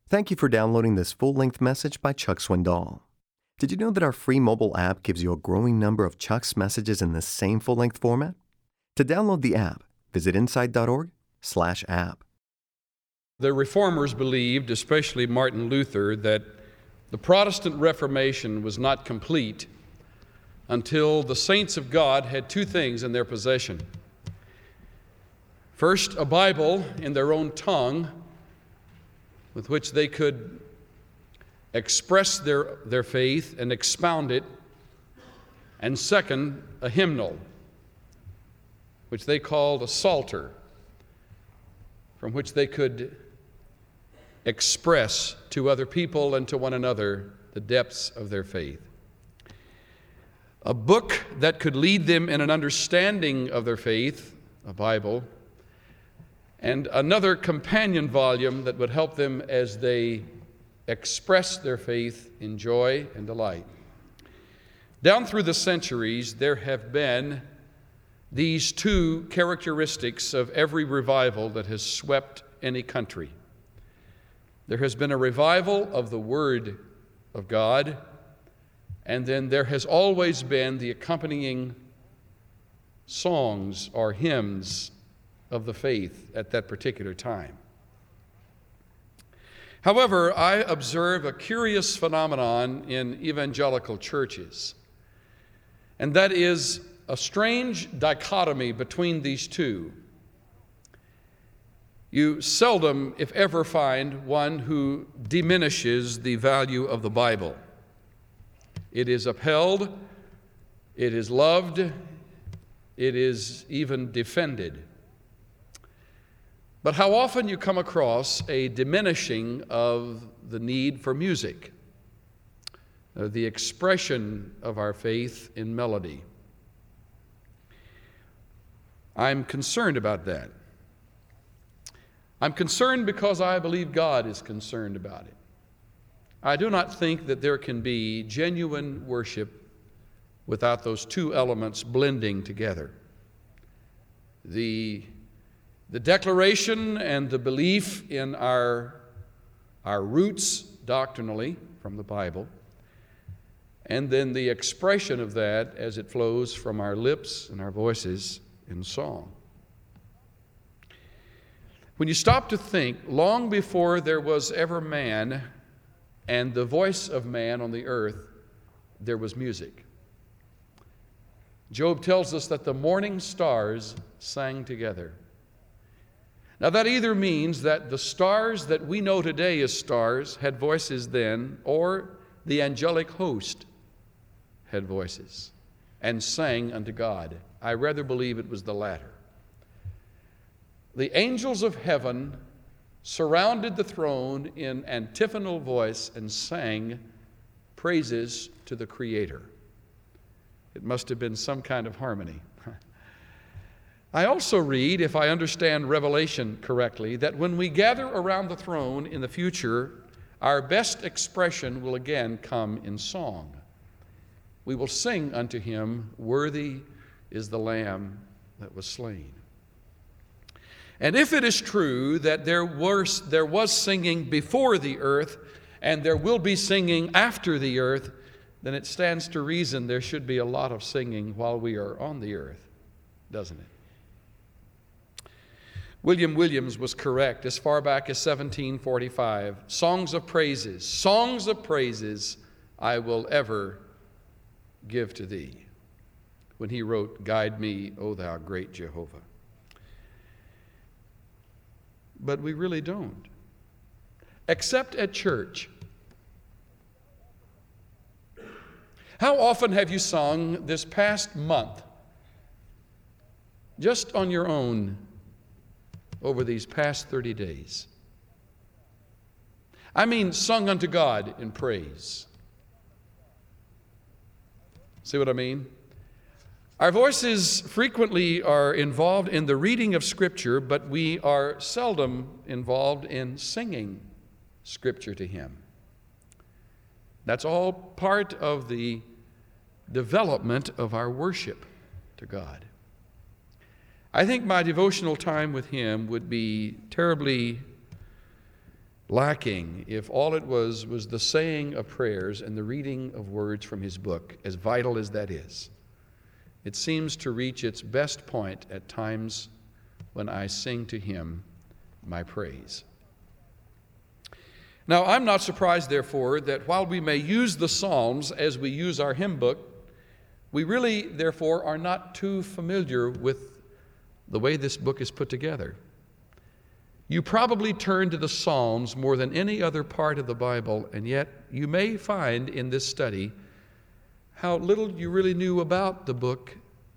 Thank you for downloading this full-length message by Chuck Swindoll. Did you know that our free mobile app gives you a growing number of Chuck's messages in the same full-length format? To download the app, visit insight.org/app. The Reformers believed, especially Martin Luther, that the Protestant Reformation was not complete until the saints of God had two things in their possession. First, a Bible in their own tongue with which they could express their faith and expound it. And second, a hymnal, which they called a psalter, from which they could express to other people and to one another the depths of their faith. A book that could lead them in an understanding of their faith, a Bible, and another companion volume that would help them as they express their faith in joy and delight. Down through the centuries, there have been these two characteristics of every revival that has swept any country. There has been a revival of the Word of God, and then there has always been the accompanying songs or hymns of the faith at that particular time. However, I observe a curious phenomenon in evangelical churches, and that is a strange dichotomy between these two. You seldom, if ever, find one who diminishes the value of the Bible. It is upheld, it is loved, it is even defended. But how often you come across a diminishing of the need for music, the expression of our faith in melody. I'm concerned about that. I'm concerned because I believe God is concerned about it. I do not think that there can be genuine worship without those two elements blending together. The declaration and the belief in our roots doctrinally from the Bible, and then the expression of that as it flows from our lips and our voices in song. When you stop to think, long before there was ever man and the voice of man on the earth, there was music. Job tells us that the morning stars sang together. Now that either means that the stars that we know today as stars had voices then, or the angelic host had voices and sang unto God. I rather believe it was the latter. The angels of heaven surrounded the throne in antiphonal voice and sang praises to the Creator. It must have been some kind of harmony. I also read, if I understand Revelation correctly, that when we gather around the throne in the future, our best expression will again come in song. We will sing unto Him, "Worthy is the Lamb that was slain." And if it is true that there was singing before the earth and there will be singing after the earth, then it stands to reason there should be a lot of singing while we are on the earth, doesn't it? William Williams was correct as far back as 1745. Songs of praises I will ever give to thee, when he wrote, "Guide me, O thou great Jehovah." But we really don't, except at church. How often have you sung this past month, just on your own, over these past 30 days? I mean, sung unto God in praise. See what I mean? Our voices frequently are involved in the reading of Scripture, but we are seldom involved in singing Scripture to Him. That's all part of the development of our worship to God. I think my devotional time with Him would be terribly lacking if all it was the saying of prayers and the reading of words from his book, as vital as that is. It seems to reach its best point at times when I sing to him my praise. Now, I'm not surprised, therefore, that while we may use the Psalms as we use our hymn book, we really, therefore, are not too familiar with the way this book is put together. You probably turn to the Psalms more than any other part of the Bible, and yet you may find in this study how little you really knew about the book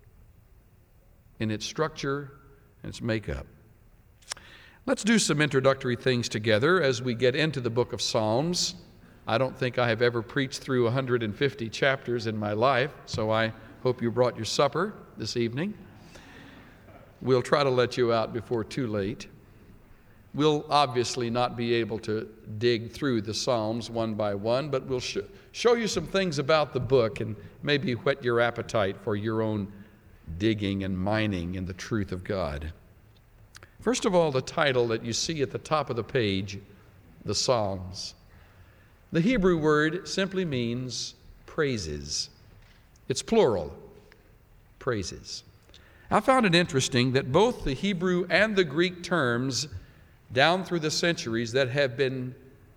in its structure and its makeup. Let's do some introductory things together as we get into the book of Psalms. I don't think I have ever preached through 150 chapters in my life, so I hope you brought your supper this evening. We'll try to let you out before too late. We'll obviously not be able to dig through the Psalms one by one, but we'll show you some things about the book and maybe whet your appetite for your own digging and mining in the truth of God. First of all, the title that you see at the top of the page, the Psalms. The Hebrew word simply means praises. It's plural, praises. I found it interesting that both the Hebrew and the Greek terms down through the centuries that have been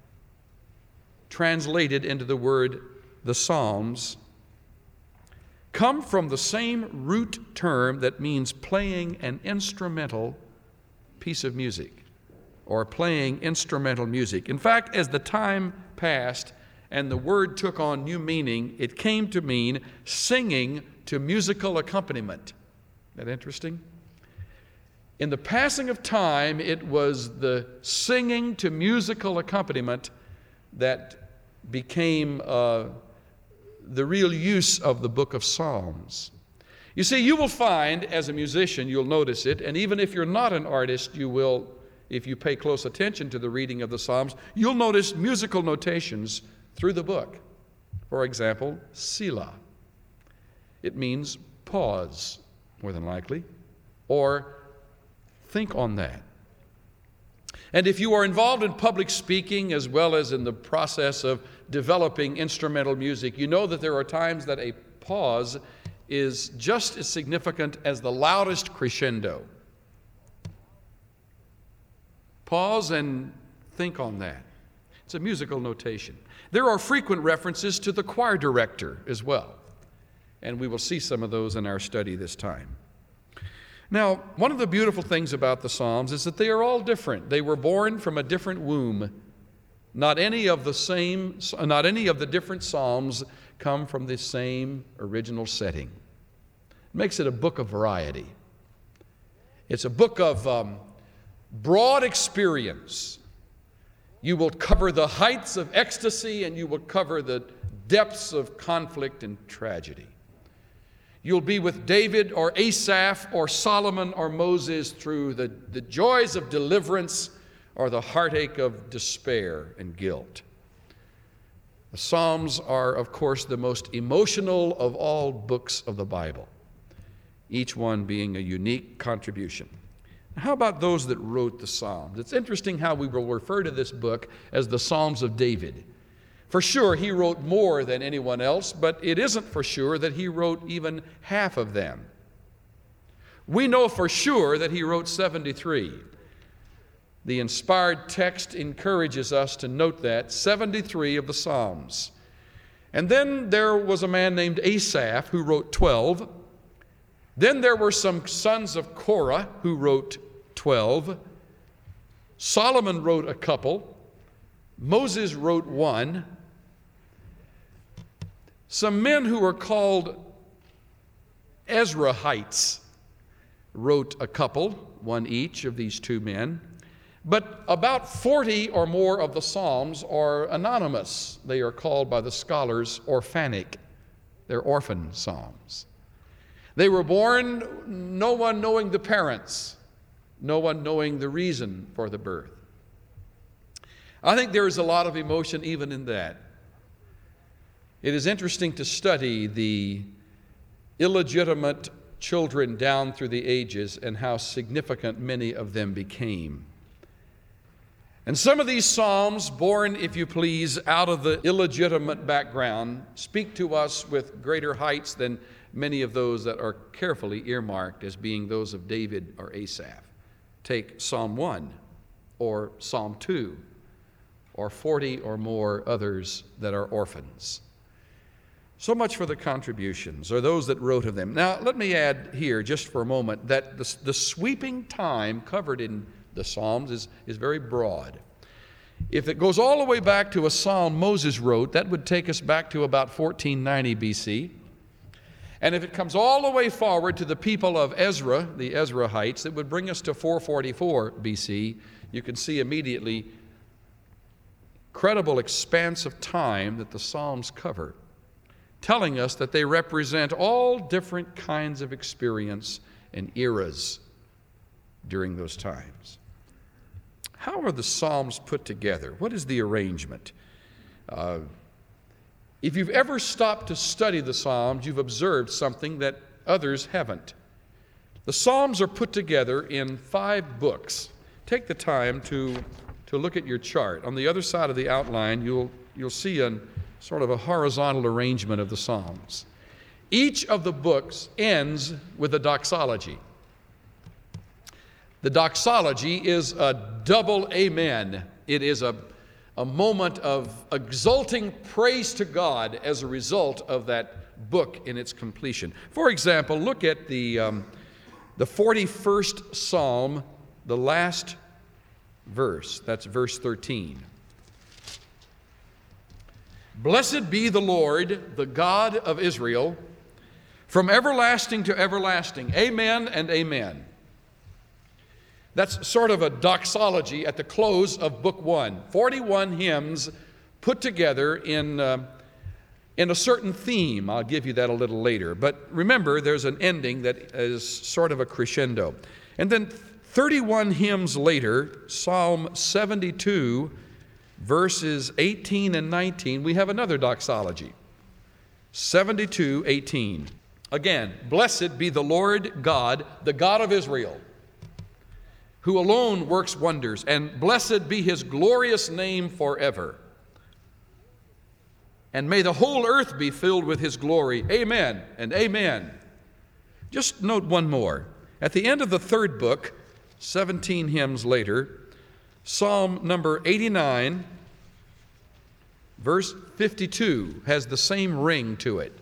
translated into the word the Psalms come from the same root term that means playing an instrumental piece of music or playing instrumental music. In fact, as the time passed and the word took on new meaning, it came to mean singing to musical accompaniment. Isn't that interesting? In the passing of time, it was the singing to musical accompaniment that became the real use of the book of Psalms. You see, you will find, as a musician, you'll notice it, and even if you're not an artist, you will, if you pay close attention to the reading of the Psalms, you'll notice musical notations through the book. For example, Selah. It means pause, more than likely, or think on that. And if you are involved in public speaking as well as in the process of developing instrumental music, you know that there are times that a pause is just as significant as the loudest crescendo. Pause and think on that. It's a musical notation. There are frequent references to the choir director as well, and we will see some of those in our study this time. Now, one of the beautiful things about the Psalms is that they are all different. They were born from a different womb. Not any of the different Psalms come from the same original setting. It makes it a book of variety. It's a book of broad experience. You will cover the heights of ecstasy and you will cover the depths of conflict and tragedy. You'll be with David or Asaph or Solomon or Moses through the joys of deliverance or the heartache of despair and guilt. The Psalms are, of course, the most emotional of all books of the Bible, each one being a unique contribution. How about those that wrote the Psalms? It's interesting how we will refer to this book as the Psalms of David. For sure, he wrote more than anyone else, but it isn't for sure that he wrote even half of them. We know for sure that he wrote 73. The inspired text encourages us to note that 73 of the Psalms. And then there was a man named Asaph who wrote 12. Then there were some sons of Korah who wrote 12. Solomon wrote a couple. Moses wrote one. Some men who were called Ezrahites wrote a couple, one each of these two men. But about 40 or more of the Psalms are anonymous. They are called by the scholars orphanic. They're orphan psalms. They were born, no one knowing the parents, no one knowing the reason for the birth. I think there is a lot of emotion even in that. It is interesting to study the illegitimate children down through the ages and how significant many of them became. And some of these psalms, born, if you please, out of the illegitimate background, speak to us with greater heights than many of those that are carefully earmarked as being those of David or Asaph. Take Psalm 1 or Psalm 2 or 40 or more others that are orphans. So much for the contributions, or those that wrote of them. Now, let me add here just for a moment that the sweeping time covered in the Psalms is very broad. If it goes all the way back to a psalm Moses wrote, that would take us back to about 1490 BC. And if it comes all the way forward to the people of Ezra, the Ezrahites, it would bring us to 444 BC. You can see immediately incredible expanse of time that the Psalms cover, telling us that they represent all different kinds of experience and eras during those times. How are the Psalms put together? What is the arrangement? If you've ever stopped to study the Psalms, you've observed something that others haven't. The Psalms are put together in 5 books. Take the time to look at your chart. On the other side of the outline, you'll see a sort of a horizontal arrangement of the Psalms. Each of the books ends with a doxology. The doxology is a double amen. It is a moment of exulting praise to God as a result of that book in its completion. For example, look at the 41st Psalm, the last verse. That's verse 13. Blessed be the Lord, the God of Israel, from everlasting to everlasting. Amen and amen. That's sort of a doxology at the close of Book 1. 41 hymns put together in a certain theme. I'll give you that a little later. But remember, there's an ending that is sort of a crescendo. And then 31 hymns later, Psalm 72, verses 18 and 19, we have another doxology. 72:18. Again, blessed be the Lord God, the God of Israel, who alone works wonders, and blessed be his glorious name forever. And may the whole earth be filled with his glory. Amen and amen. Just note one more. At the end of the 3rd book, 17 hymns later, Psalm number 89, verse 52, has the same ring to it.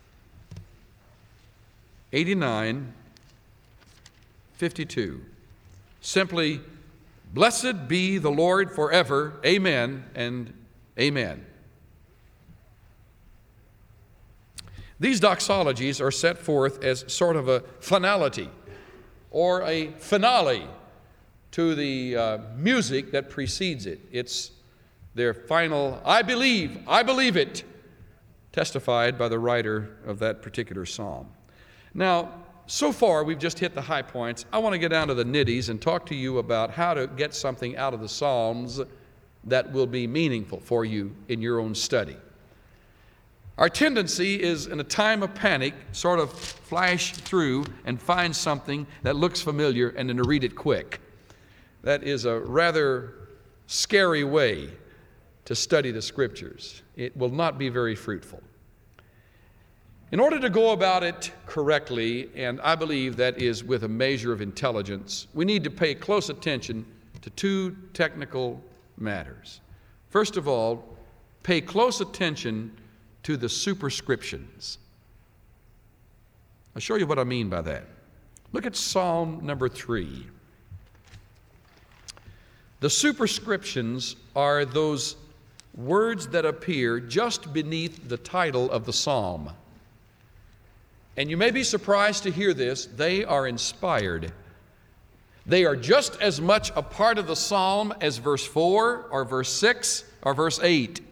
89:52. Simply, blessed be the Lord forever, amen and amen. These doxologies are set forth as sort of a finality or a finale to the music that precedes it. It's their final, I believe it, testified by the writer of that particular psalm. Now, so far, we've just hit the high points. I want to get down to the nitties and talk to you about how to get something out of the Psalms that will be meaningful for you in your own study. Our tendency is, in a time of panic, sort of flash through and find something that looks familiar and then to read it quick. That is a rather scary way to study the Scriptures. It will not be very fruitful. In order to go about it correctly, and I believe that is with a measure of intelligence, we need to pay close attention to 2 technical matters. First of all, pay close attention to the superscriptions. I'll show you what I mean by that. Look at Psalm number 3. The superscriptions are those words that appear just beneath the title of the psalm. And you may be surprised to hear this, they are inspired. They are just as much a part of the psalm as verse 4 or verse 6 or verse 8.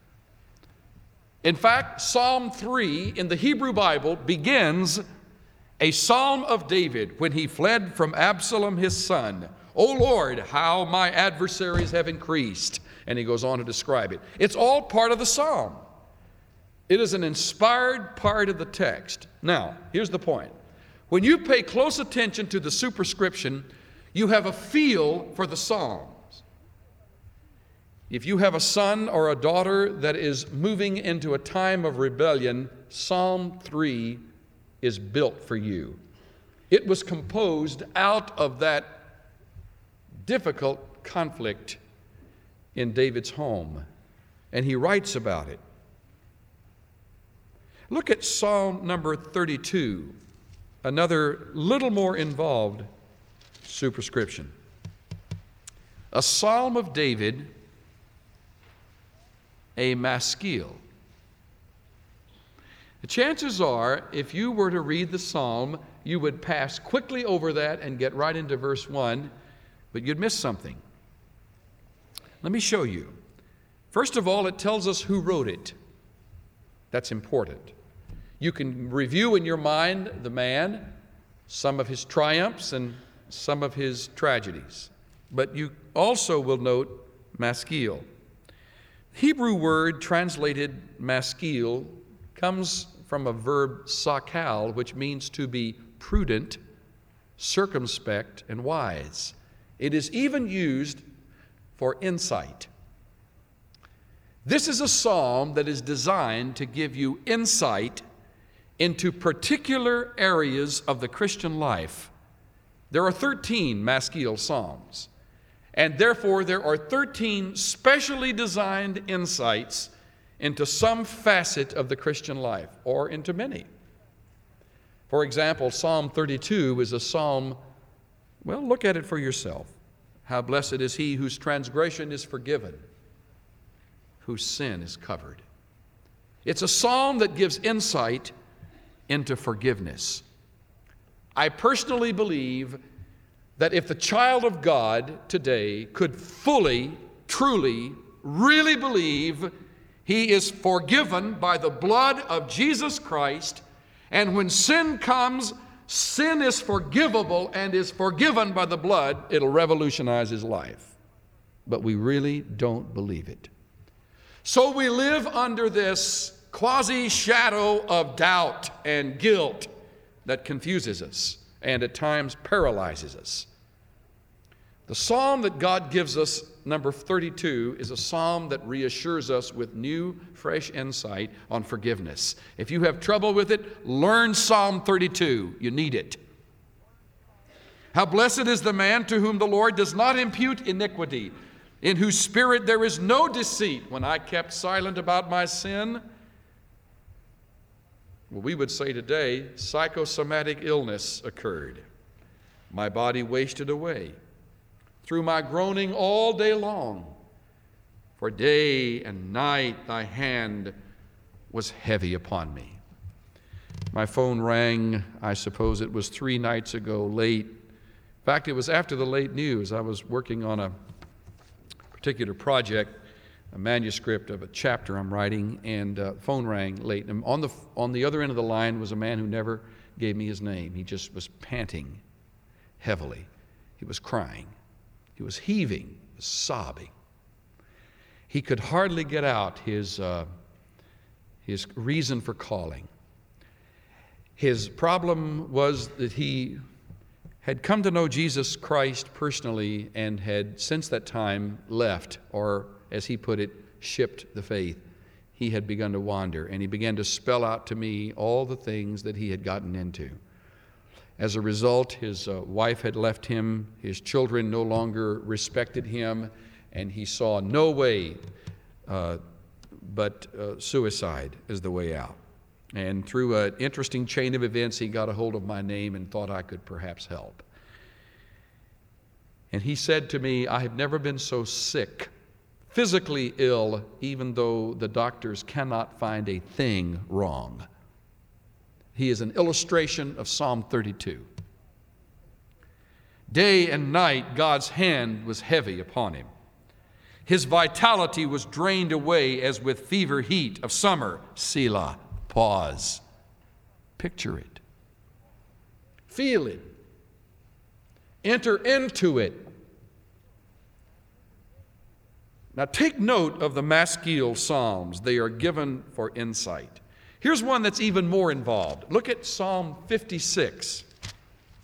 In fact, Psalm 3 in the Hebrew Bible begins a psalm of David when he fled from Absalom his son. O Lord, how my adversaries have increased. And he goes on to describe it. It's all part of the psalm. It is an inspired part of the text. Now, here's the point. When you pay close attention to the superscription, you have a feel for the Psalms. If you have a son or a daughter that is moving into a time of rebellion, Psalm 3 is built for you. It was composed out of that difficult conflict in David's home, and he writes about it. Look at Psalm number 32, another little more involved superscription. A psalm of David, a maskil. The chances are, if you were to read the psalm, you would pass quickly over that and get right into verse 1, but you'd miss something. Let me show you. First of all, it tells us who wrote it. That's important. You can review in your mind the man, some of his triumphs and some of his tragedies. But you also will note maskil. Hebrew word translated maskil comes from a verb sakal, which means to be prudent, circumspect, and wise. It is even used for insight. This is a psalm that is designed to give you insight into particular areas of the Christian life. There are 13 maskil psalms, and therefore there are 13 specially designed insights into some facet of the Christian life, or into many. For example, Psalm 32 is a psalm, well, look at it for yourself. How blessed is he whose transgression is forgiven, whose sin is covered. It's a psalm that gives insight into forgiveness. I personally believe that if the child of God today could fully, truly, really believe he is forgiven by the blood of Jesus Christ, and when sin comes, sin is forgivable and is forgiven by the blood, it'll revolutionize his life. But we really don't believe it. So we live under this quasi-shadow of doubt and guilt that confuses us and at times paralyzes us. The psalm that God gives us, number 32, is a psalm that reassures us with new, fresh insight on forgiveness. If you have trouble with it, learn Psalm 32. You need it. How blessed is the man to whom the Lord does not impute iniquity, in whose spirit there is no deceit. When I kept silent about my sin, well, we would say today, psychosomatic illness occurred. My body wasted away through my groaning all day long. For day and night thy hand was heavy upon me. My phone rang, I suppose it was 3 nights ago, late. In fact, it was after the late news. I was working on a particular project, a manuscript of a chapter I'm writing, and phone rang late. And on the other end of the line was a man who never gave me his name. He just was panting heavily. He was crying. He was heaving, he was sobbing. He could hardly get out his reason for calling. His problem was that he had come to know Jesus Christ personally and had since that time left, or as he put it, shipped the faith. He had begun to wander, and he began to spell out to me all the things that he had gotten into. As a result, his wife had left him, his children no longer respected him, and he saw no way but suicide as the way out. And through an interesting chain of events, he got a hold of my name and thought I could perhaps help. And he said to me, I have never been so sick, physically ill, even though the doctors cannot find a thing wrong. He is an illustration of Psalm 32. Day and night, God's hand was heavy upon him. His vitality was drained away as with fever heat of summer. Selah, pause. Picture it. Feel it. Enter into it. Now take note of the maskil psalms. They are given for insight. Here's one that's even more involved. Look at Psalm 56.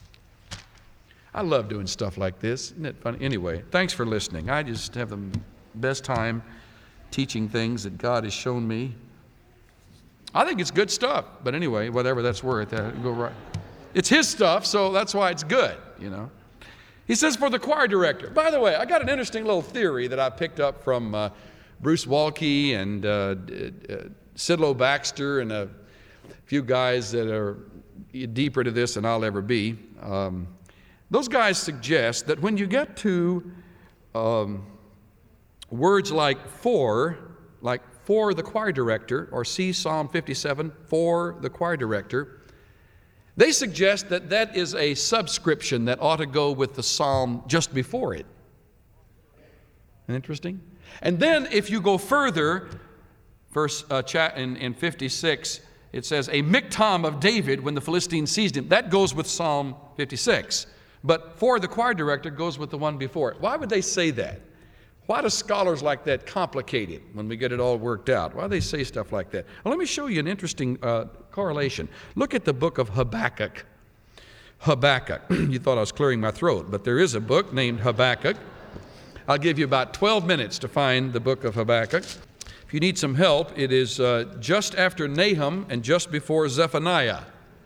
I love doing stuff like this. Isn't it funny? Anyway, thanks for listening. I just have the best time teaching things that God has shown me. I think it's good stuff, but anyway, whatever that's worth, go right. It's his stuff, so that's why it's good, you know. He says for the choir director. By the way, I got an interesting little theory that I picked up from Bruce Walke and Sidlow Baxter and a few guys that are deeper to this than I'll ever be. Those guys suggest that when you get to words like for the choir director, or see Psalm 57, for the choir director, they suggest that that is a subscription that ought to go with the psalm just before it. Interesting? And then if you go further, in 56, it says, a miktam of David when the Philistines seized him. That goes with Psalm 56. But for the choir director goes with the one before it. Why would they say that? Why do scholars like that complicate it when we get it all worked out? Why do they say stuff like that? Well, let me show you an interesting correlation. Look at the book of Habakkuk. Habakkuk. You thought I was clearing my throat, but there is a book named Habakkuk. I'll give you about 12 minutes to find the book of Habakkuk. If you need some help, it is just after Nahum and just before Zephaniah.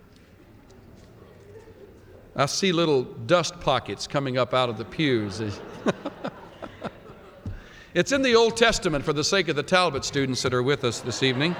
I see little dust pockets coming up out of the pews. It's in the Old Testament for the sake of the Talbot students that are with us this evening.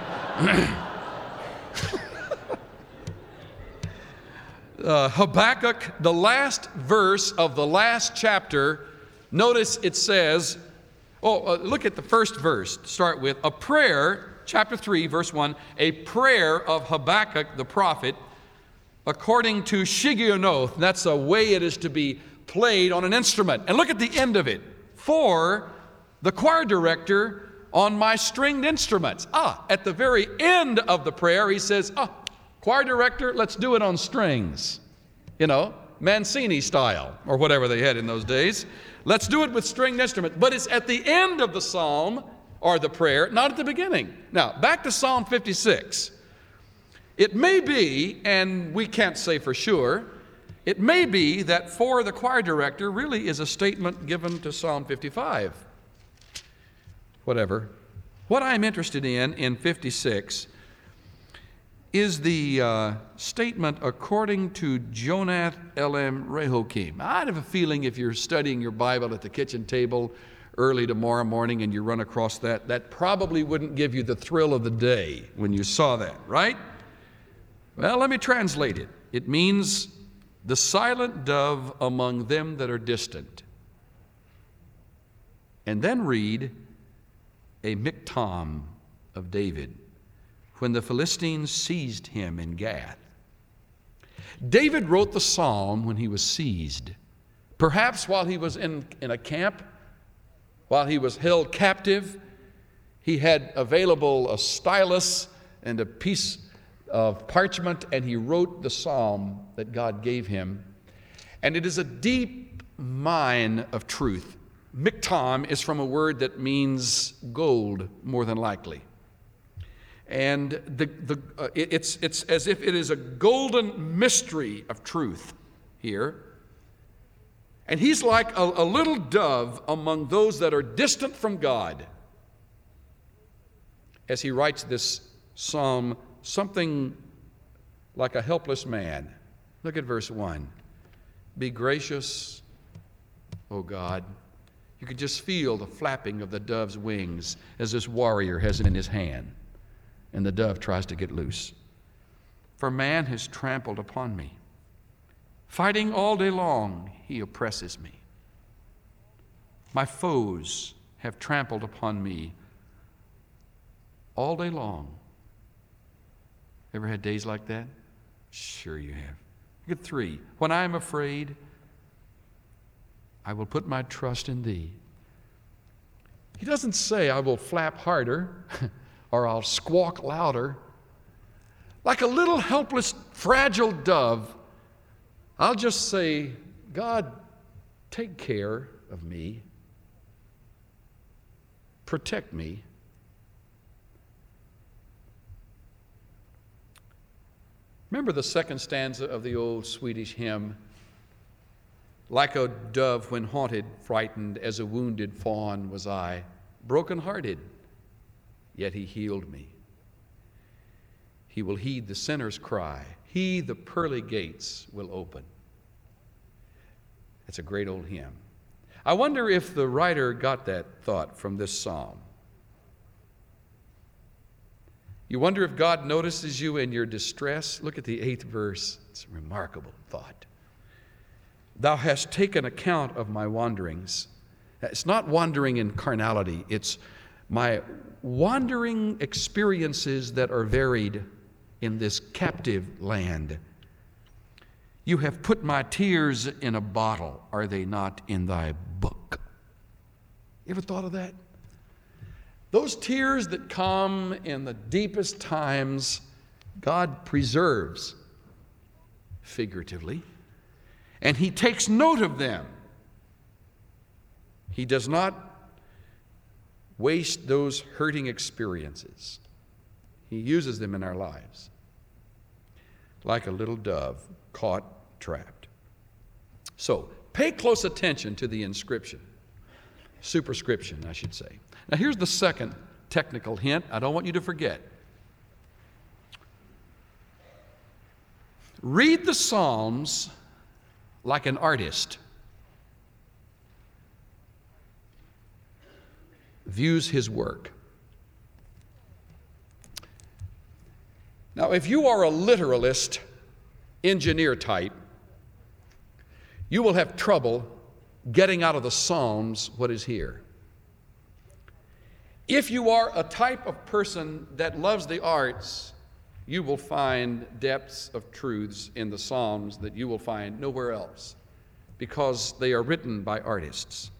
Habakkuk, the last verse of the last chapter, notice it says, look at the first verse to start with. A prayer, chapter 3, verse 1, a prayer of Habakkuk the prophet, according to Shigionoth. That's a way it is to be played on an instrument. And look at the end of it. For the choir director on my stringed instruments. At the very end of the prayer, he says, choir director, let's do it on strings. You know, Mancini style, or whatever they had in those days. Let's do it with stringed instruments. But it's at the end of the psalm, or the prayer, not at the beginning. Now, back to Psalm 56. It may be, and we can't say for sure, it may be that for the choir director really is a statement given to Psalm 55. Whatever. What I'm interested in 56 is the statement according to Jonath Elam Rehokim. I have a feeling if you're studying your Bible at the kitchen table early tomorrow morning and you run across that, that probably wouldn't give you the thrill of the day when you saw that, right? Well, let me translate it. It means the silent dove among them that are distant. And then read a miktam of David when the Philistines seized him in Gath. David wrote the psalm when he was seized, perhaps while he was in a camp, while he was held captive. He had available a stylus and a piece of parchment, and he wrote the psalm that God gave him. And it is a deep mine of truth. Miktam is from a word that means gold, more than likely. And it's as if it is a golden mystery of truth here. And he's like a little dove among those that are distant from God as he writes this psalm, something like a helpless man. Look at verse 1. Be gracious, O God. You could just feel the flapping of the dove's wings as this warrior has it in his hand, and the dove tries to get loose. For man has trampled upon me. Fighting all day long, he oppresses me. My foes have trampled upon me all day long. Ever had days like that? Sure you have. Look at 3. When I am afraid, I will put my trust in thee. He doesn't say I will flap harder or I'll squawk louder. Like a little helpless, fragile dove, I'll just say, God, take care of me. Protect me. Remember the second stanza of the old Swedish hymn? Like a dove when haunted, frightened, as a wounded fawn was I. brokenhearted, yet he healed me. He will heed the sinner's cry. He, the pearly gates, will open. It's a great old hymn. I wonder if the writer got that thought from this psalm. You wonder if God notices you in your distress? Look at the 8th verse. It's a remarkable thought. Thou hast taken account of my wanderings. It's not wandering in carnality. It's my wandering experiences that are varied in this captive land. You have put my tears in a bottle. Are they not in thy book? You ever thought of that? Those tears that come in the deepest times, God preserves figuratively, and He takes note of them. He does not waste those hurting experiences. He uses them in our lives like a little dove caught, trapped. So, pay close attention to the inscription, superscription, I should say. Now, here's the second technical hint I don't want you to forget. Read the Psalms like an artist views his work. Now, if you are a literalist, engineer type, you will have trouble getting out of the Psalms what is here. If you are a type of person that loves the arts, you will find depths of truths in the Psalms that you will find nowhere else, because they are written by artists.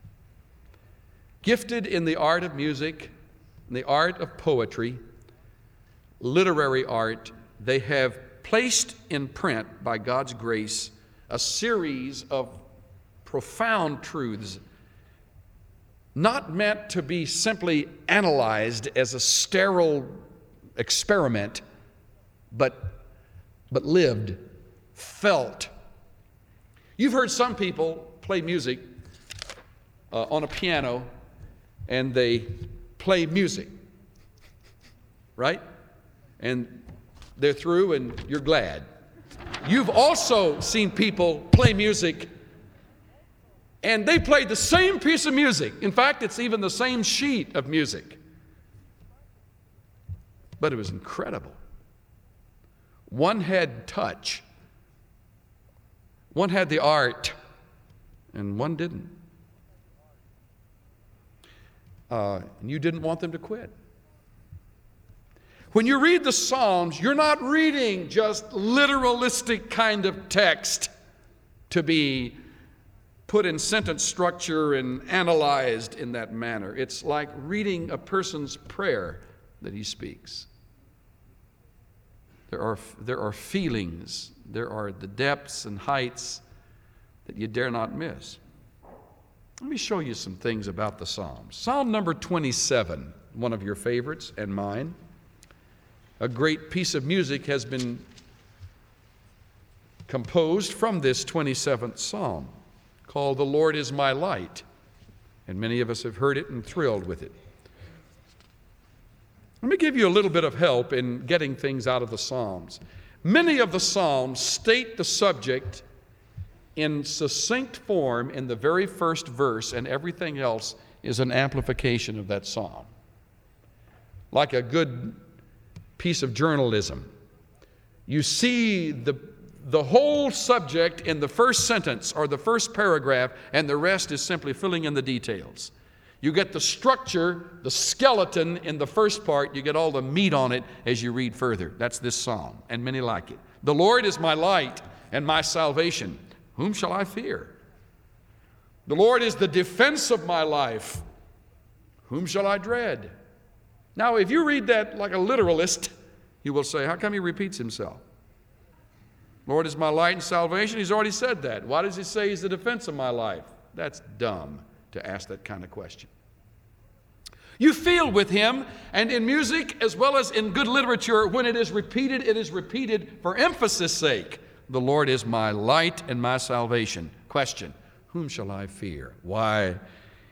Gifted in the art of music, in the art of poetry, literary art, they have placed in print by God's grace a series of profound truths, not meant to be simply analyzed as a sterile experiment, but lived, felt. You've heard some people play music on a piano, and they play music, right? And they're through and you're glad. You've also seen people play music and they played the same piece of music. In fact, it's even the same sheet of music. But it was incredible. One had touch, one had the art, and one didn't. And you didn't want them to quit. When you read the Psalms, you're not reading just literalistic kind of text to be put in sentence structure and analyzed in that manner. It's like reading a person's prayer that he speaks. There are feelings, there are the depths and heights that you dare not miss. Let me show you some things about the Psalms. Psalm number 27, one of your favorites and mine. A great piece of music has been composed from this 27th Psalm called "The Lord is My Light," and many of us have heard it and thrilled with it. Let me give you a little bit of help in getting things out of the Psalms. Many of the Psalms state the subject in succinct form in the very first verse, and everything else is an amplification of that psalm. Like a good piece of journalism. You see the whole subject in the first sentence or the first paragraph, and the rest is simply filling in the details. You get the structure, the skeleton in the first part. You get all the meat on it as you read further. That's this psalm, and many like it. The Lord is my light and my salvation. Whom shall I fear? The Lord is the defense of my life. Whom shall I dread? Now, if you read that like a literalist, you will say, how come he repeats himself? Lord is my light and salvation. He's already said that. Why does he say he's the defense of my life? That's dumb to ask that kind of question. You feel with him, and in music as well as in good literature, when it is repeated for emphasis' sake. The Lord is my light and my salvation. Question, whom shall I fear? Why,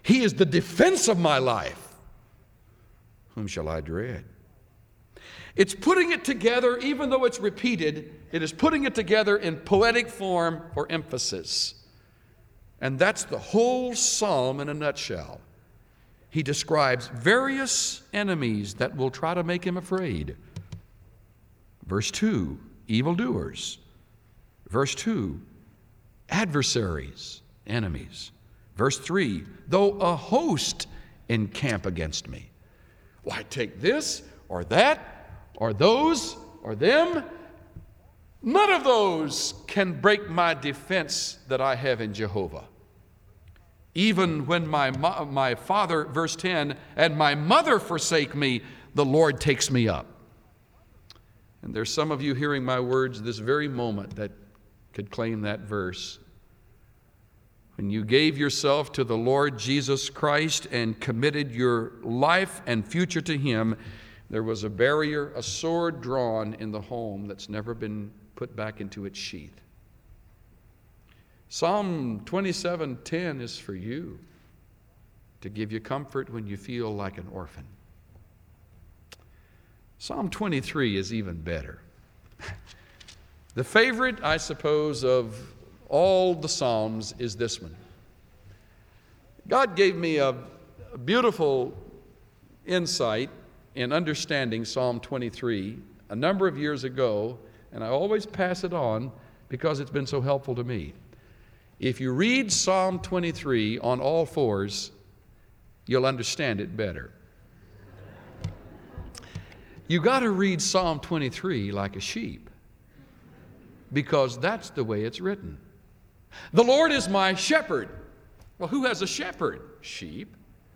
He is the defense of my life. Whom shall I dread? It's putting it together, even though it's repeated, it is putting it together in poetic form for emphasis. And that's the whole psalm in a nutshell. He describes various enemies that will try to make him afraid. Verse 2, evildoers. Verse 2, adversaries, enemies. Verse 3, though a host encamp against me. Why, take this or that or those or them. None of those can break my defense that I have in Jehovah. Even when my father, verse 10, and my mother forsake me, the Lord takes me up. And there's some of you hearing my words this very moment that could claim that verse. When you gave yourself to the Lord Jesus Christ and committed your life and future to Him, there was a barrier, a sword drawn in the home that's never been put back into its sheath. Psalm 27:10 is for you, to give you comfort when you feel like an orphan. Psalm 23 is even better. The favorite, I suppose, of all the Psalms is this one. God gave me a beautiful insight in understanding Psalm 23 a number of years ago, and I always pass it on because it's been so helpful to me. If you read Psalm 23 on all fours, you'll understand it better. You got to read Psalm 23 like a sheep, because that's the way it's written. The Lord is my shepherd. Well, who has a shepherd? Sheep.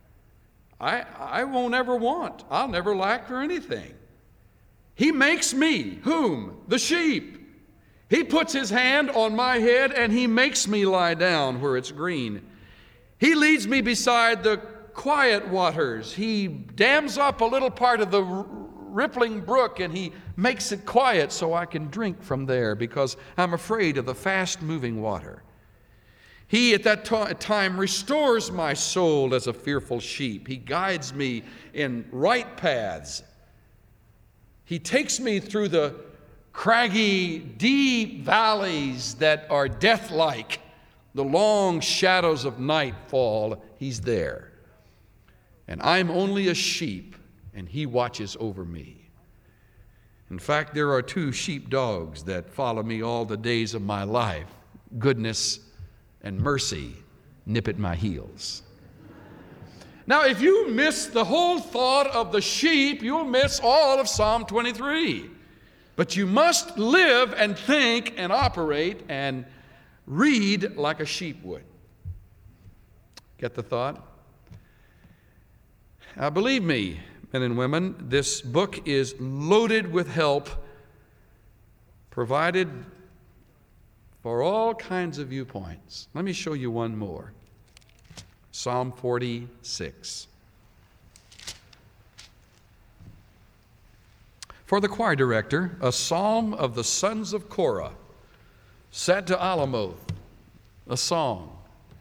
I won't ever want. I'll never lack for anything. He makes me, whom? The sheep. He puts His hand on my head and He makes me lie down where it's green. He leads me beside the quiet waters. He dams up a little part of the rippling brook and He makes it quiet so I can drink from there because I'm afraid of the fast-moving water. He at that time restores my soul as a fearful sheep. He guides me in right paths. He takes me through the craggy, deep valleys that are death-like. The long shadows of night fall. He's there. And I'm only a sheep, and He watches over me. In fact, there are 2 sheepdogs that follow me all the days of my life. Goodness and mercy nip at my heels. Now, if you miss the whole thought of the sheep, you'll miss all of Psalm 23. But you must live and think and operate and read like a sheep would. Get the thought? Now, believe me, men and women, this book is loaded with help provided for all kinds of viewpoints. Let me show you one more. Psalm 46. For the choir director, a psalm of the sons of Korah, set to Alamoth, a song.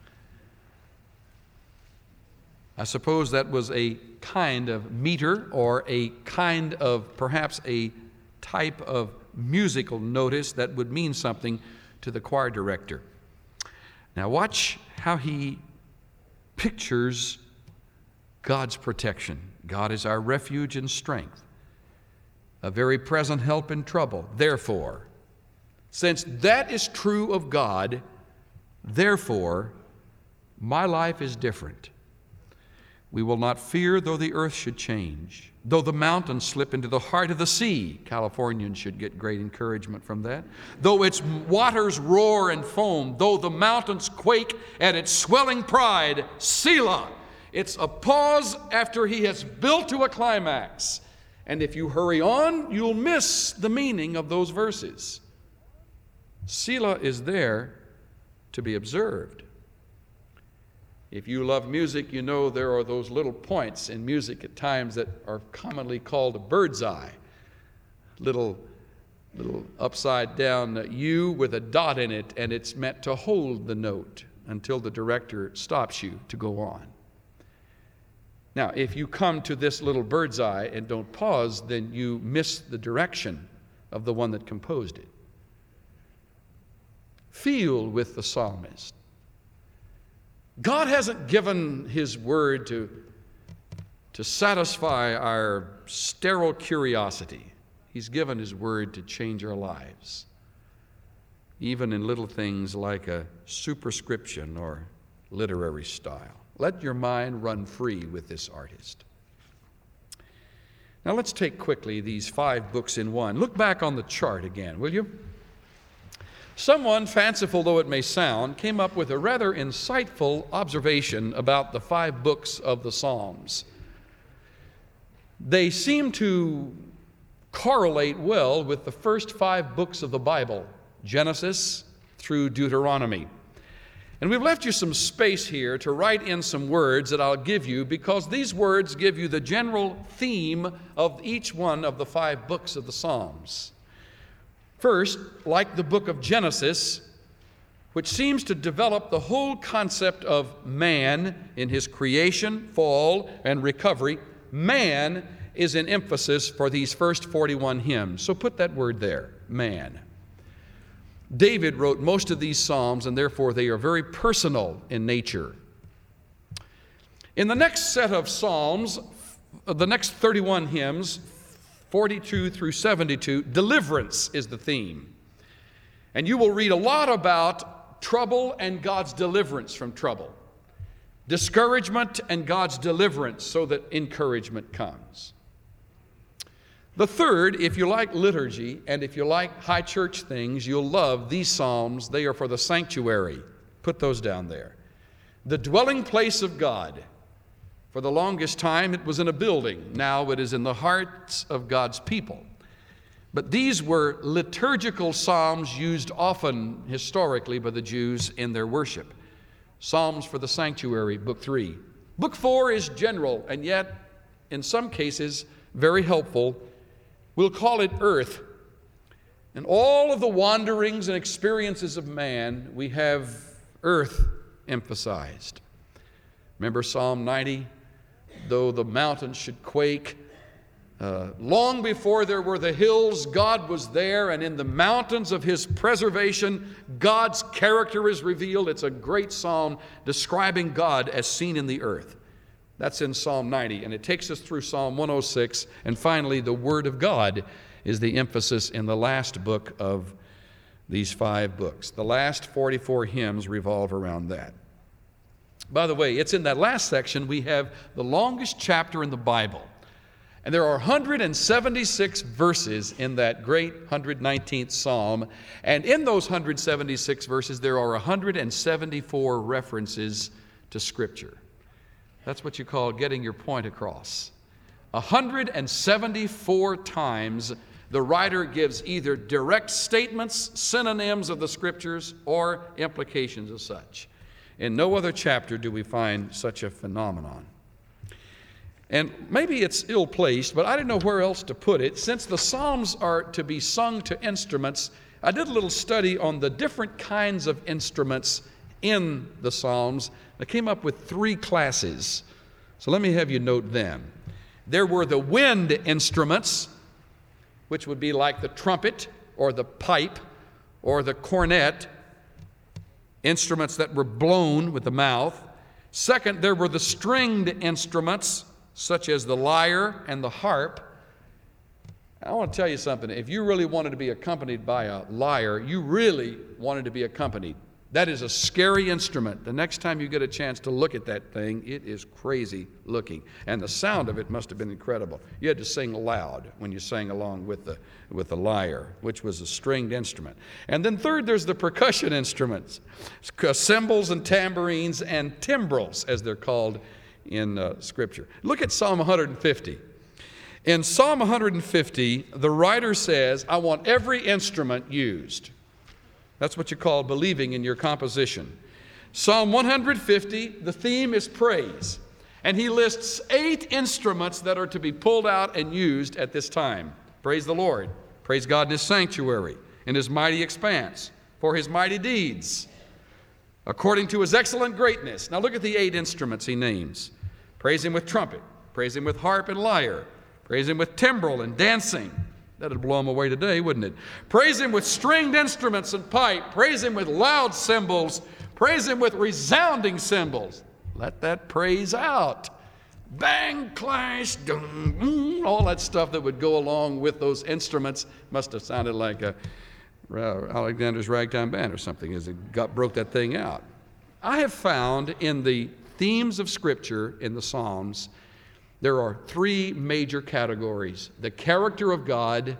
I suppose that was a kind of meter or a kind of perhaps a type of musical notice that would mean something to the choir director. Now watch how he pictures God's protection. God is our refuge and strength, a very present help in trouble. Therefore, since that is true of God, therefore, my life is different. We will not fear though the earth should change, though the mountains slip into the heart of the sea. Californians should get great encouragement from that. Though its waters roar and foam, though the mountains quake at its swelling pride. Selah. It's a pause after he has built to a climax. And if you hurry on, you'll miss the meaning of those verses. Selah is there to be observed. If you love music, you know there are those little points in music at times that are commonly called a bird's eye. Little upside down U with a dot in it, and it's meant to hold the note until the director stops you to go on. Now, if you come to this little bird's eye and don't pause, then you miss the direction of the one that composed it. Feel with the psalmist. God hasn't given His word to satisfy our sterile curiosity. He's given His word to change our lives, even in little things like a superscription or literary style. Let your mind run free with this artist. Now let's take quickly these 5 books in one. Look back on the chart again, will you? Someone, fanciful though it may sound, came up with a rather insightful observation about the 5 books of the Psalms. They seem to correlate well with the first 5 books of the Bible, Genesis through Deuteronomy. And we've left you some space here to write in some words that I'll give you, because these words give you the general theme of each one of the 5 books of the Psalms. First, like the book of Genesis, which seems to develop the whole concept of man in his creation, fall, and recovery, man is an emphasis for these first 41 hymns. So put that word there, man. David wrote most of these psalms, and therefore they are very personal in nature. In the next set of psalms, the next 31 hymns, 42 through 72, deliverance is the theme. And you will read a lot about trouble and God's deliverance from trouble, discouragement and God's deliverance so that encouragement comes. The third, if you like liturgy and if you like high church things, you'll love these psalms. They are for the sanctuary. Put those down there. The dwelling place of God. For the longest time it was in a building. Now it is in the hearts of God's people. But these were liturgical psalms used often historically by the Jews in their worship. Psalms for the sanctuary, Book 3. Book 4 is general and yet in some cases very helpful. We'll call it earth. And all of the wanderings and experiences of man, we have earth emphasized. Remember Psalm 90? Though the mountains should quake, long before there were the hills, God was there, and in the mountains of His preservation, God's character is revealed. It's a great psalm describing God as seen in the earth. That's in Psalm 90, and it takes us through Psalm 106, and finally, the Word of God is the emphasis in the last book of these 5 books. The last 44 hymns revolve around that. By the way, it's in that last section we have the longest chapter in the Bible, and there are 176 verses in that great 119th Psalm, and in those 176 verses, there are 174 references to Scripture. That's what you call getting your point across. 174 times the writer gives either direct statements, synonyms of the Scriptures, or implications of such. In no other chapter do we find such a phenomenon. And maybe it's ill-placed, but I didn't know where else to put it. Since the Psalms are to be sung to instruments, I did a little study on the different kinds of instruments in the Psalms. I came up with 3 classes. So let me have you note them. There were the wind instruments, which would be like the trumpet or the pipe or the cornet, instruments that were blown with the mouth. Second, there were the stringed instruments, such as the lyre and the harp. I want to tell you something. If you really wanted to be accompanied by a lyre, you really wanted to be accompanied. That is a scary instrument. The next time you get a chance to look at that thing, it is crazy looking. And the sound of it must have been incredible. You had to sing loud when you sang along with the lyre, which was a stringed instrument. And then third, there's the percussion instruments, cymbals and tambourines and timbrels, as they're called in Scripture. Look at Psalm 150. In Psalm 150, the writer says, I want every instrument used. That's what you call believing in your composition. Psalm 150, the theme is praise. And he lists 8 instruments that are to be pulled out and used at this time. Praise the Lord. Praise God in His sanctuary, in His mighty expanse, for His mighty deeds, according to His excellent greatness. Now look at the 8 instruments he names. Praise Him with trumpet. Praise Him with harp and lyre. Praise Him with timbrel and dancing. That'd blow Him away today, wouldn't it? Praise Him with stringed instruments and pipe. Praise Him with loud cymbals. Praise Him with resounding cymbals. Let that praise out. Bang, clash, dum, all that stuff that would go along with those instruments must have sounded like Alexander's Ragtime Band or something as it broke that thing out. I have found in the themes of Scripture in the Psalms, there are three major categories: the character of God,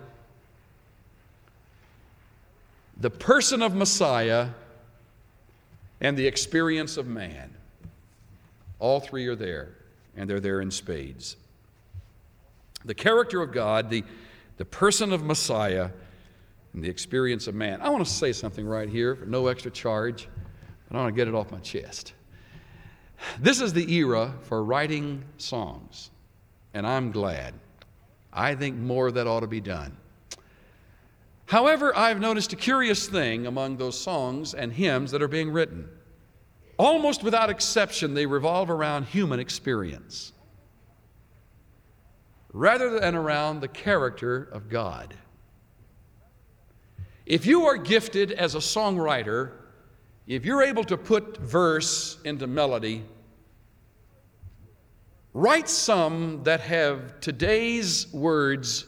the person of Messiah, and the experience of man. All three are there, and they're there in spades. The character of God, the person of Messiah, and the experience of man. I want to say something right here for no extra charge, but I want to get it off my chest. This is the era for writing songs, and I'm glad. I think more of that ought to be done. However, I've noticed a curious thing among those songs and hymns that are being written. Almost without exception, they revolve around human experience rather than around the character of God. If you are gifted as a songwriter, if you're able to put verse into melody, write some that have today's words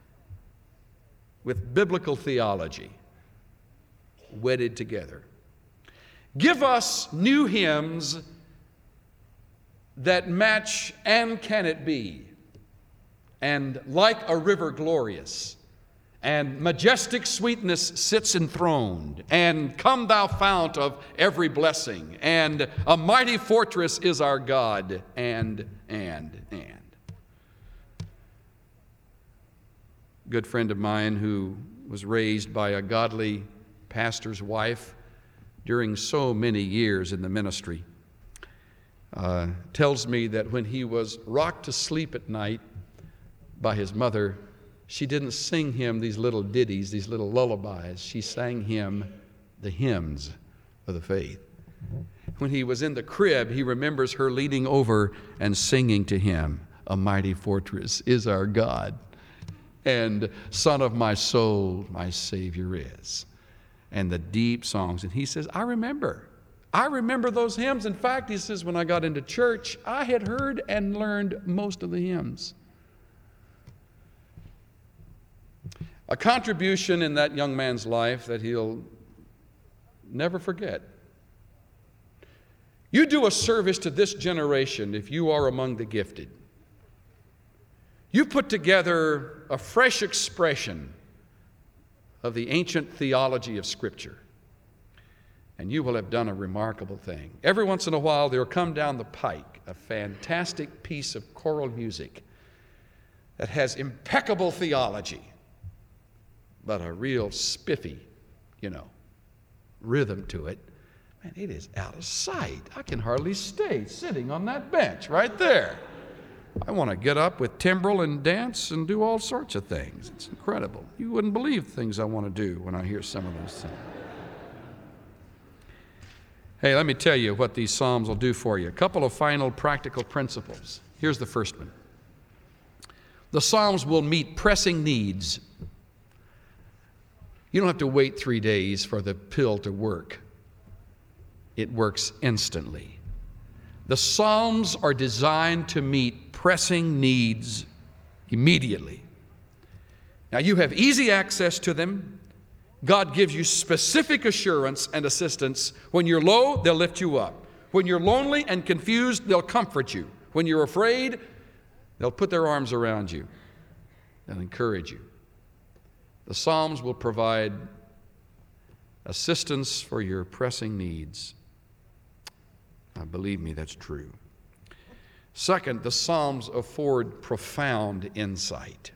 with biblical theology wedded together. Give us new hymns that match "And Can It Be," and "Like a River Glorious," and "Majestic Sweetness Sits Enthroned," and "Come Thou Fount of Every Blessing," and "A Mighty Fortress Is Our God," and. A good friend of mine who was raised by a godly pastor's wife during so many years in the ministry tells me that when he was rocked to sleep at night by his mother, she didn't sing him these little ditties, these little lullabies. She sang him the hymns of the faith. When he was in the crib, he remembers her leaning over and singing to him, "A mighty fortress is our God," and "Son of my soul, my Savior is," and the deep songs. And he says, I remember those hymns. In fact, he says, when I got into church, I had heard and learned most of the hymns. A contribution in that young man's life that he'll never forget. You do a service to this generation if you are among the gifted. You put together a fresh expression of the ancient theology of Scripture, and you will have done a remarkable thing. Every once in a while, there will come down the pike a fantastic piece of choral music that has impeccable theology, but a real spiffy, rhythm to it. Man, it is out of sight. I can hardly stay sitting on that bench right there. I want to get up with timbrel and dance and do all sorts of things. It's incredible. You wouldn't believe things I want to do when I hear some of those things. Hey, let me tell you what these Psalms will do for you. A couple of final practical principles. Here's the first one. The Psalms will meet pressing needs. You don't have to wait 3 days for the pill to work. It works instantly. The Psalms are designed to meet pressing needs immediately. Now, you have easy access to them. God gives you specific assurance and assistance. When you're low, they'll lift you up. When you're lonely and confused, they'll comfort you. When you're afraid, they'll put their arms around you. They'll encourage you. The Psalms will provide assistance for your pressing needs. Now, believe me, that's true. Second, the Psalms afford profound insight.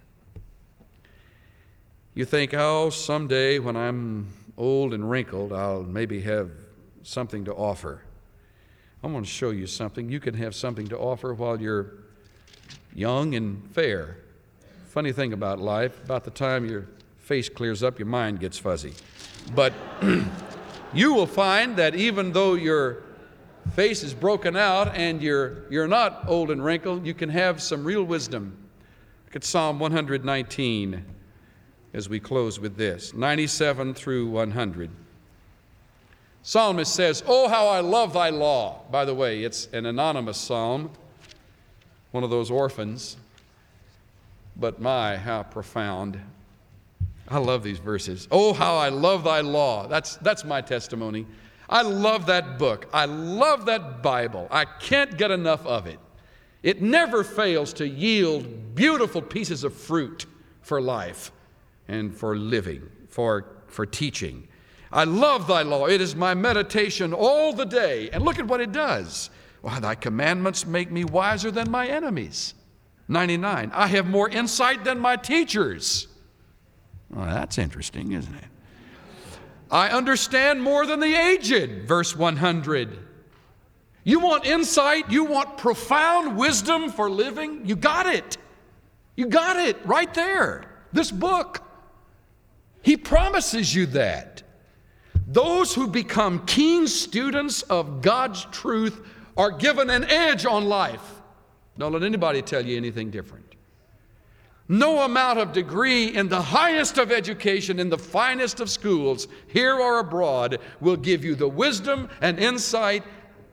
You think, someday when I'm old and wrinkled, I'll maybe have something to offer. I'm going to show you something. You can have something to offer while you're young and fair. Funny thing about life, about the time your face clears up, your mind gets fuzzy. But you will find that even though you're face is broken out and you're not old and wrinkled, you can have some real wisdom. Look at Psalm 119 as we close with this, 97 through 100. Psalmist says, "Oh, how I love thy law." By the way, it's an anonymous psalm, one of those orphans, but my, how profound. I love these verses. "Oh, how I love thy law." That's my testimony. I love that book. I love that Bible. I can't get enough of it. It never fails to yield beautiful pieces of fruit for life and for living, for teaching. I love thy law. It is my meditation all the day. And look at what it does. "Why, thy commandments make me wiser than my enemies." 99. "I have more insight than my teachers." Well, that's interesting, isn't it? "I understand more than the aged." Verse 100. You want insight? You want profound wisdom for living? You got it. You got it right there. This book. He promises you that. Those who become keen students of God's truth are given an edge on life. Don't let anybody tell you anything different. No amount of degree in the highest of education, in the finest of schools, here or abroad, will give you the wisdom and insight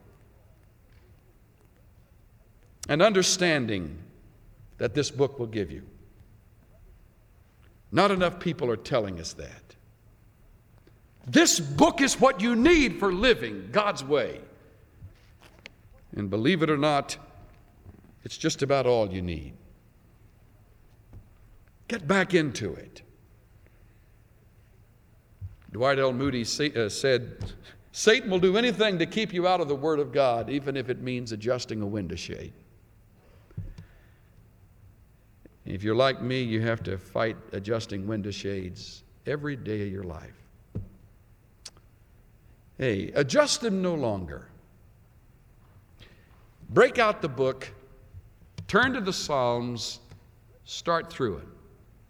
and understanding that this book will give you. Not enough people are telling us that. This book is what you need for living God's way. And believe it or not, it's just about all you need. Get back into it. Dwight L. Moody said, "Satan will do anything to keep you out of the Word of God, even if it means adjusting a window shade." If you're like me, you have to fight adjusting window shades every day of your life. Hey, adjust them no longer. Break out the book, turn to the Psalms, start through it.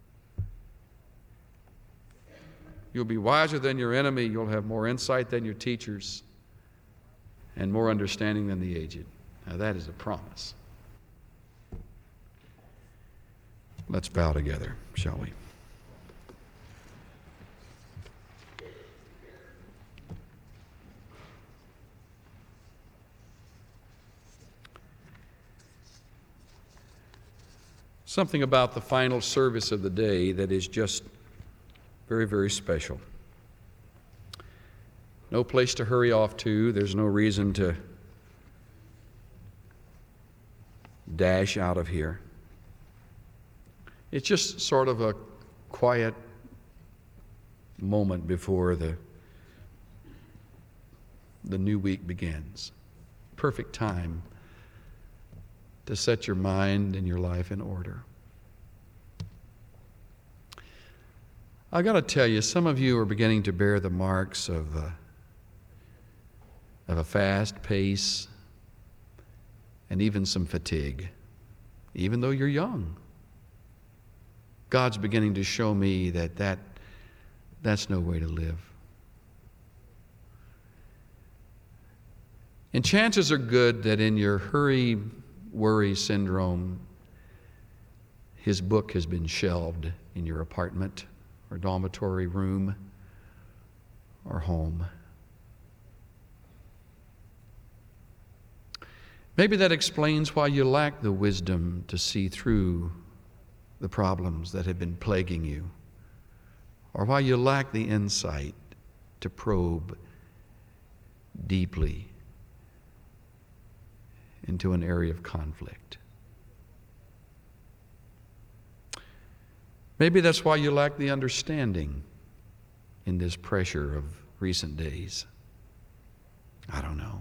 You'll be wiser than your enemy. You'll have more insight than your teachers and more understanding than the aged. Now that is a promise. Let's bow together, shall we? Something about the final service of the day that is just very, very special. No place to hurry off to. There's no reason to dash out of here. It's just sort of a quiet moment before the new week begins. Perfect time to set your mind and your life in order. I've got to tell you, some of you are beginning to bear the marks of a fast pace and even some fatigue, even though you're young. God's beginning to show me that's no way to live. And chances are good that in your hurry, worry syndrome, His book has been shelved in your apartment or dormitory room or home. Maybe that explains why you lack the wisdom to see through the problems that have been plaguing you, or why you lack the insight to probe deeply into an area of conflict. Maybe that's why you lack the understanding in this pressure of recent days. I don't know.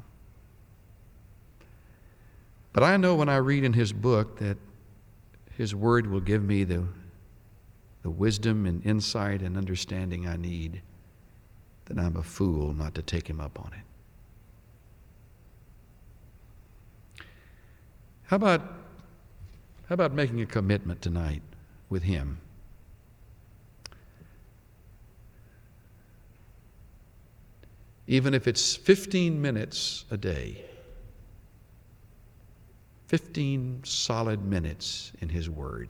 But I know when I read in His book that His Word will give me the wisdom and insight and understanding I need, that I'm a fool not to take Him up on it. How about making a commitment tonight with Him? even if it's 15 minutes a day. 15 solid minutes in His Word.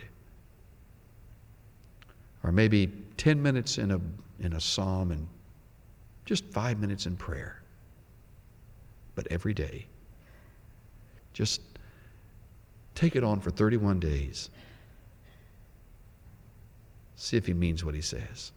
Or maybe 10 minutes in a psalm and just 5 minutes in prayer. But every day. Just take it on for 31 days. See if He means what He says.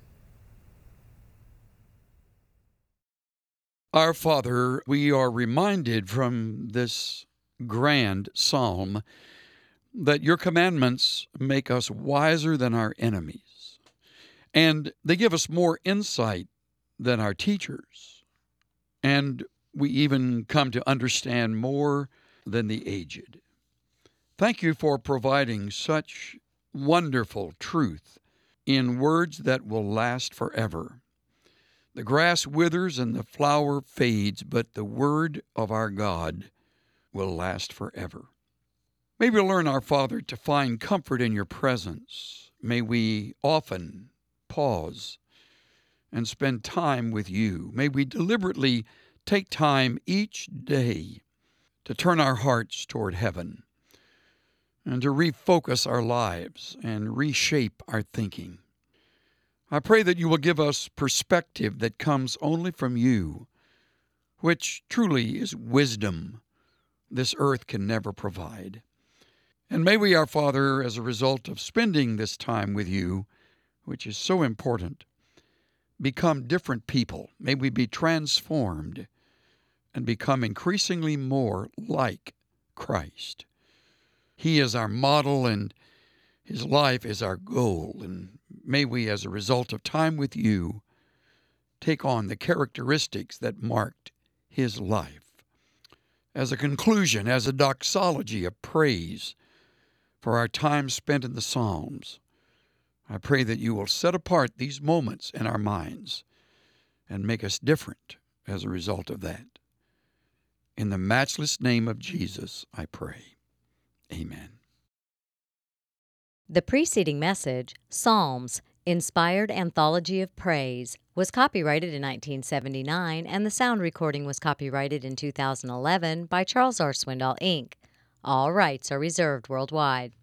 Our Father, we are reminded from this grand psalm that your commandments make us wiser than our enemies, and they give us more insight than our teachers, and we even come to understand more than the aged. Thank you for providing such wonderful truth in words that will last forever. The grass withers and the flower fades, but the word of our God will last forever. May we learn, our Father, to find comfort in your presence. May we often pause and spend time with you. May we deliberately take time each day to turn our hearts toward heaven and to refocus our lives and reshape our thinking. I pray that you will give us perspective that comes only from you, which truly is wisdom this earth can never provide. And may we, our Father, as a result of spending this time with you, which is so important, become different people. May we be transformed and become increasingly more like Christ. He is our model and His life is our goal, and may we, as a result of time with you, take on the characteristics that marked His life. As a conclusion, as a doxology of praise for our time spent in the Psalms, I pray that you will set apart these moments in our minds and make us different as a result of that. In the matchless name of Jesus, I pray. Amen. The preceding message, Psalms, Inspired Anthology of Praise, was copyrighted in 1979, and the sound recording was copyrighted in 2011 by Charles R. Swindoll, Inc. All rights are reserved worldwide.